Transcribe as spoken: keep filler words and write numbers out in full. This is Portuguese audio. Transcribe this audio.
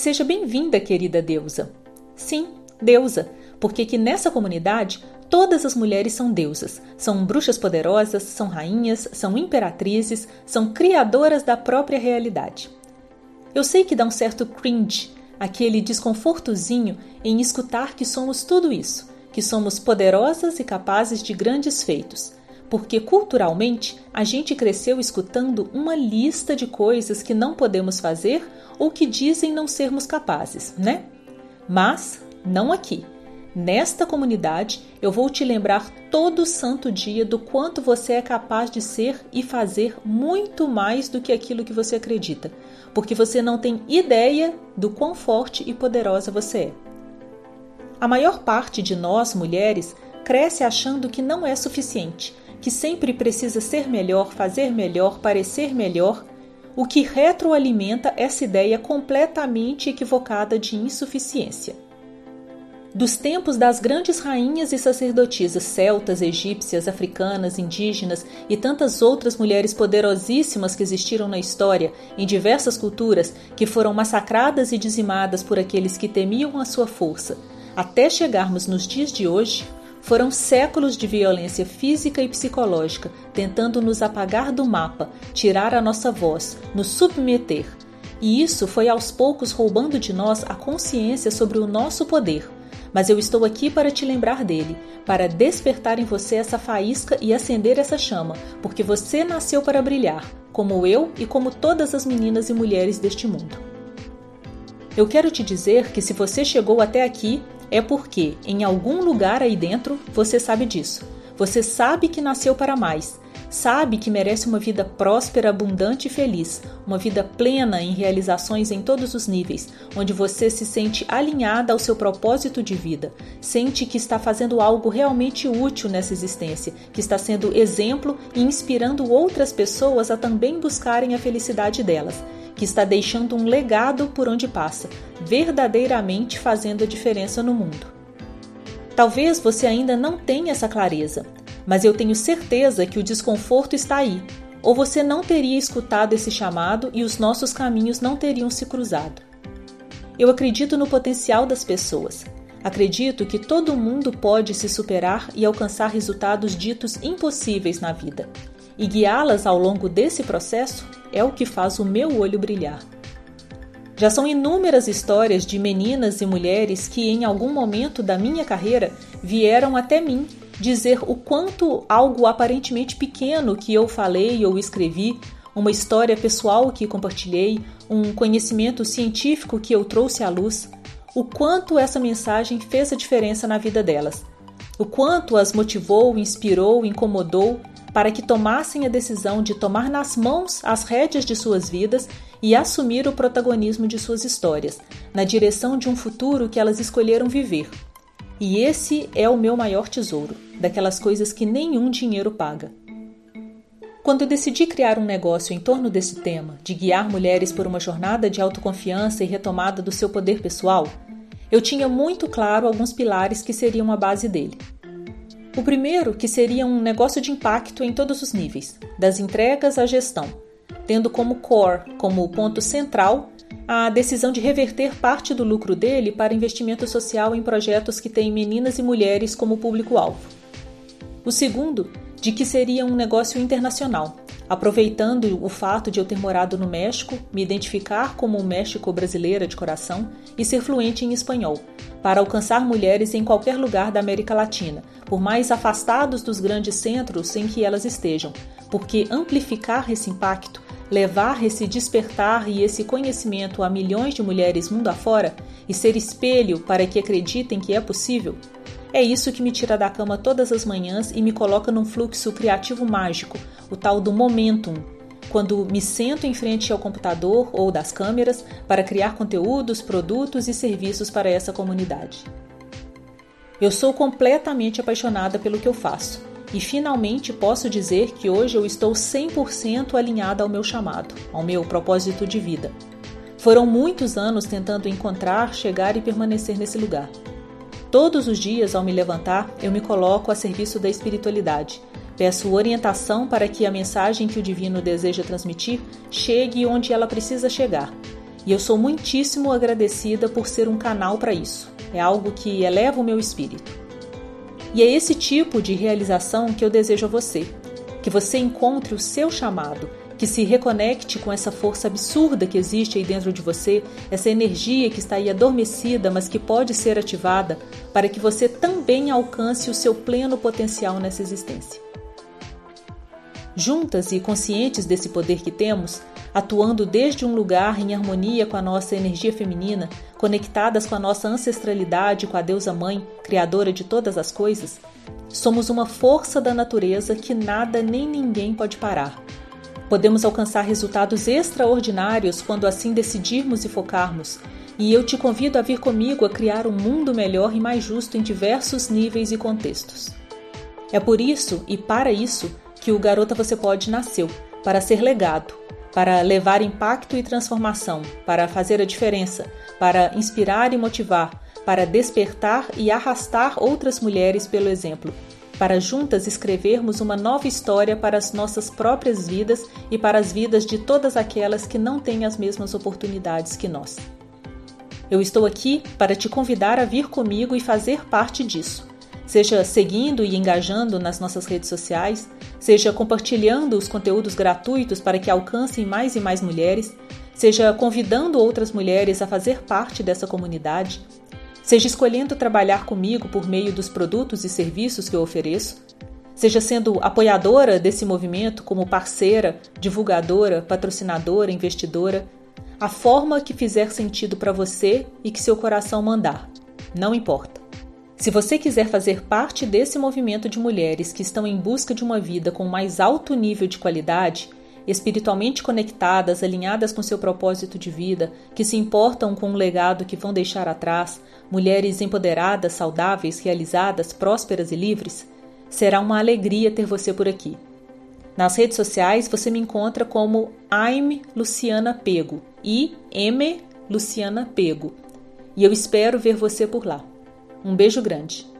Seja bem-vinda, querida deusa. Sim, deusa, porque que nessa comunidade todas as mulheres são deusas, são bruxas poderosas, são rainhas, são imperatrizes, são criadoras da própria realidade. Eu sei que dá um certo cringe, aquele desconfortozinho em escutar que somos tudo isso, que somos poderosas e capazes de grandes feitos, porque culturalmente a gente cresceu escutando uma lista de coisas que não podemos fazer ou que dizem não sermos capazes, né? Mas não aqui. Nesta comunidade, eu vou te lembrar todo santo dia do quanto você é capaz de ser e fazer muito mais do que aquilo que você acredita, porque você não tem ideia do quão forte e poderosa você é. A maior parte de nós, mulheres, cresce achando que não é suficiente, que sempre precisa ser melhor, fazer melhor, parecer melhor, o que retroalimenta essa ideia completamente equivocada de insuficiência. Dos tempos das grandes rainhas e sacerdotisas celtas, egípcias, africanas, indígenas e tantas outras mulheres poderosíssimas que existiram na história, em diversas culturas, que foram massacradas e dizimadas por aqueles que temiam a sua força, até chegarmos nos dias de hoje, foram séculos de violência física e psicológica, tentando nos apagar do mapa, tirar a nossa voz, nos submeter. E isso foi aos poucos roubando de nós a consciência sobre o nosso poder. Mas eu estou aqui para te lembrar dele, para despertar em você essa faísca e acender essa chama, porque você nasceu para brilhar, como eu e como todas as meninas e mulheres deste mundo. Eu quero te dizer que se você chegou até aqui, é porque, em algum lugar aí dentro, você sabe disso. Você sabe que nasceu para mais. Sabe que merece uma vida próspera, abundante e feliz. Uma vida plena em realizações em todos os níveis, onde você se sente alinhada ao seu propósito de vida. Sente que está fazendo algo realmente útil nessa existência, que está sendo exemplo e inspirando outras pessoas a também buscarem a felicidade delas. Que está deixando um legado por onde passa, verdadeiramente fazendo a diferença no mundo. Talvez você ainda não tenha essa clareza, mas eu tenho certeza que o desconforto está aí, ou você não teria escutado esse chamado e os nossos caminhos não teriam se cruzado. Eu acredito no potencial das pessoas. Acredito que todo mundo pode se superar e alcançar resultados ditos impossíveis na vida. E guiá-las ao longo desse processo é o que faz o meu olho brilhar. Já são inúmeras histórias de meninas e mulheres que em algum momento da minha carreira vieram até mim dizer o quanto algo aparentemente pequeno que eu falei ou escrevi, uma história pessoal que compartilhei, um conhecimento científico que eu trouxe à luz, o quanto essa mensagem fez a diferença na vida delas, o quanto as motivou, inspirou, incomodou, para que tomassem a decisão de tomar nas mãos as rédeas de suas vidas e assumir o protagonismo de suas histórias, na direção de um futuro que elas escolheram viver. E esse é o meu maior tesouro, daquelas coisas que nenhum dinheiro paga. Quando eu decidi criar um negócio em torno desse tema, de guiar mulheres por uma jornada de autoconfiança e retomada do seu poder pessoal, eu tinha muito claro alguns pilares que seriam a base dele. O primeiro, que seria um negócio de impacto em todos os níveis, das entregas à gestão, tendo como core, como ponto central, a decisão de reverter parte do lucro dele para investimento social em projetos que têm meninas e mulheres como público-alvo. O segundo, de que seria um negócio internacional, aproveitando o fato de eu ter morado no México, me identificar como México-brasileira de coração e ser fluente em espanhol, para alcançar mulheres em qualquer lugar da América Latina, por mais afastados dos grandes centros em que elas estejam, porque amplificar esse impacto, levar esse despertar e esse conhecimento a milhões de mulheres mundo afora e ser espelho para que acreditem que é possível, é isso que me tira da cama todas as manhãs e me coloca num fluxo criativo mágico, o tal do momentum, quando me sento em frente ao computador ou das câmeras para criar conteúdos, produtos e serviços para essa comunidade. Eu sou completamente apaixonada pelo que eu faço e finalmente posso dizer que hoje eu estou cem por cento alinhada ao meu chamado, ao meu propósito de vida. Foram muitos anos tentando encontrar, chegar e permanecer nesse lugar. Todos os dias, ao me levantar, eu me coloco a serviço da espiritualidade. Peço orientação para que a mensagem que o divino deseja transmitir chegue onde ela precisa chegar. E eu sou muitíssimo agradecida por ser um canal para isso. É algo que eleva o meu espírito. E é esse tipo de realização que eu desejo a você. Que você encontre o seu chamado, que se reconecte com essa força absurda que existe aí dentro de você, essa energia que está aí adormecida, mas que pode ser ativada para que você também alcance o seu pleno potencial nessa existência. Juntas e conscientes desse poder que temos, atuando desde um lugar em harmonia com a nossa energia feminina, conectadas com a nossa ancestralidade, com a deusa mãe, criadora de todas as coisas, somos uma força da natureza que nada nem ninguém pode parar. Podemos alcançar resultados extraordinários quando assim decidirmos e focarmos, e eu te convido a vir comigo a criar um mundo melhor e mais justo em diversos níveis e contextos. É por isso e para isso que o Garota Você Pode nasceu, para ser legado, para levar impacto e transformação, para fazer a diferença, para inspirar e motivar, para despertar e arrastar outras mulheres pelo exemplo, para juntas escrevermos uma nova história para as nossas próprias vidas e para as vidas de todas aquelas que não têm as mesmas oportunidades que nós. Eu estou aqui para te convidar a vir comigo e fazer parte disso. Seja seguindo e engajando nas nossas redes sociais, seja compartilhando os conteúdos gratuitos para que alcancem mais e mais mulheres, seja convidando outras mulheres a fazer parte dessa comunidade, seja escolhendo trabalhar comigo por meio dos produtos e serviços que eu ofereço, seja sendo apoiadora desse movimento como parceira, divulgadora, patrocinadora, investidora, a forma que fizer sentido para você e que seu coração mandar, não importa. Se você quiser fazer parte desse movimento de mulheres que estão em busca de uma vida com mais alto nível de qualidade, espiritualmente conectadas, alinhadas com seu propósito de vida, que se importam com o legado que vão deixar atrás, mulheres empoderadas, saudáveis, realizadas, prósperas e livres, será uma alegria ter você por aqui. Nas redes sociais você me encontra como I'm Luciana Pego, I M Luciana Pego, e eu espero ver você por lá. Um beijo grande.